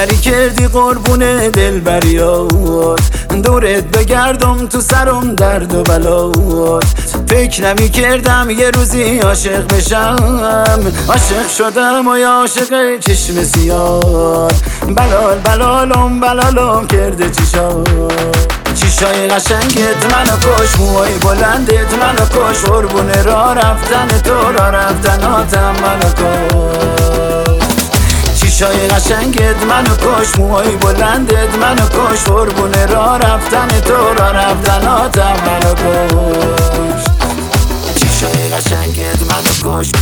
دلبری کردی قربون دلبریات، دورت بگردم تو سرم درد و بلات. فکر نمی کردم یه روزی عاشق بشم، عاشق شدم و یا عاشق چشم سیاه. بلالم کرده چیشای قشنگت منو کش، موهای بلندت منو کش، قربونه را رفتن تو را رفتناتم منو کش. چیشای قشنگت منو کش، موهای بلندت منو کش، قربونه را رفتن تو را رفتناتم منو کش. چیشای قشنگت منو کش.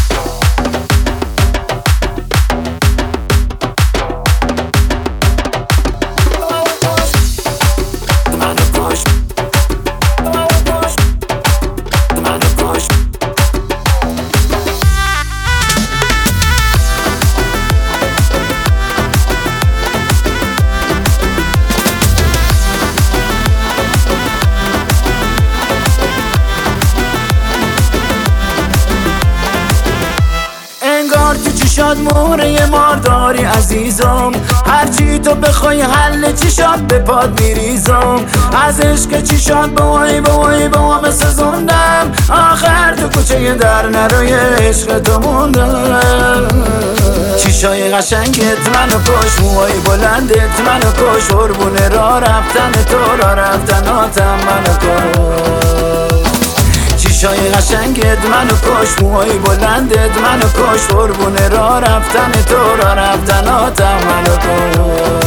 چشات موره مارداری عزیزم، هرچی تو بخوای حل چشات به پاد میریزم. از عشق چشات بوای مثل زندم، آخر تو کوچه در نروی عشق تو موندم. چیشای قشنگت منو کش، موهای بلندت منو کش، قربونه را رفتن تو را رفتناتم منو کش. چیشای قشنگت منو کش، موهای بلندت منو کش، قربونه را رفتن تو را رفتناتم منو کش.